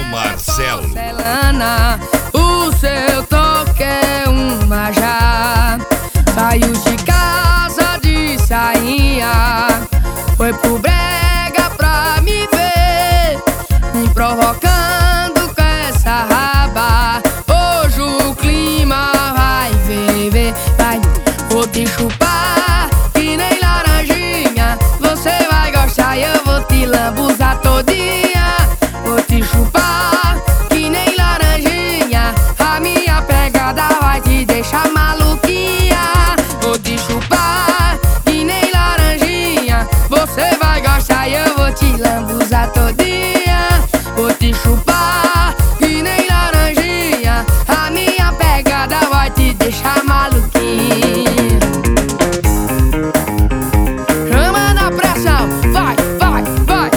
Marcelo. Porcelana, o seu toque é uma já. Saiu de casa de sainha, foi pro brega pra me ver, me provocando com essa raba. Hoje o clima vai ferver, vai. Vou te chupar que nem laranjinha, você vai gostar e eu vou te lambuzar todinha. Vou te chupar que nem laranjinha, a minha pegada vai te deixar maluquinha. Vou te chupar que nem laranjinha, você vai gostar e eu vou te lambuzar todinha. Vou te chupar que nem laranjinha, a minha pegada vai te deixar maluquinha. Chama na pressão, vai, vai, vai.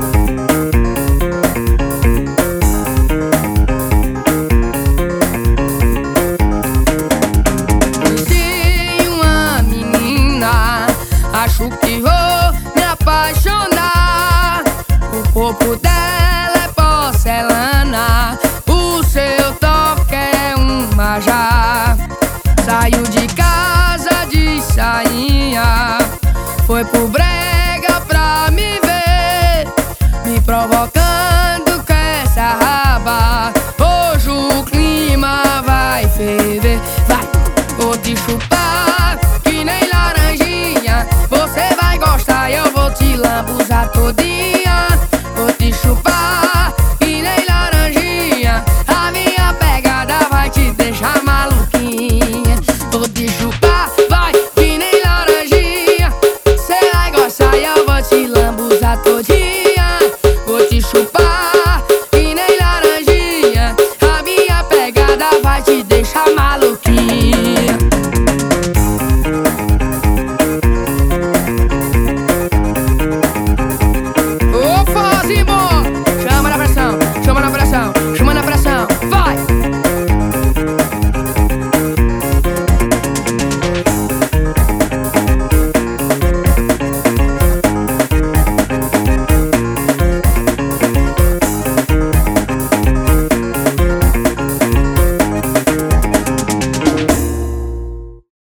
Conheci uma menina, acho que vou me apaixonar. O corpo dela é porcelana, o seu toque é uma já. Saiu de casa de sainha, foi pro brega pra me ver, me provocando com essa raba. Hoje o clima vai ferver, vai. Vou te chupar que nem laranjinha, você vai gostar e eu vou te lambuzar todinha. Vou te chupar que nem laranjinha, a minha pegada vai te deixar maluquinha.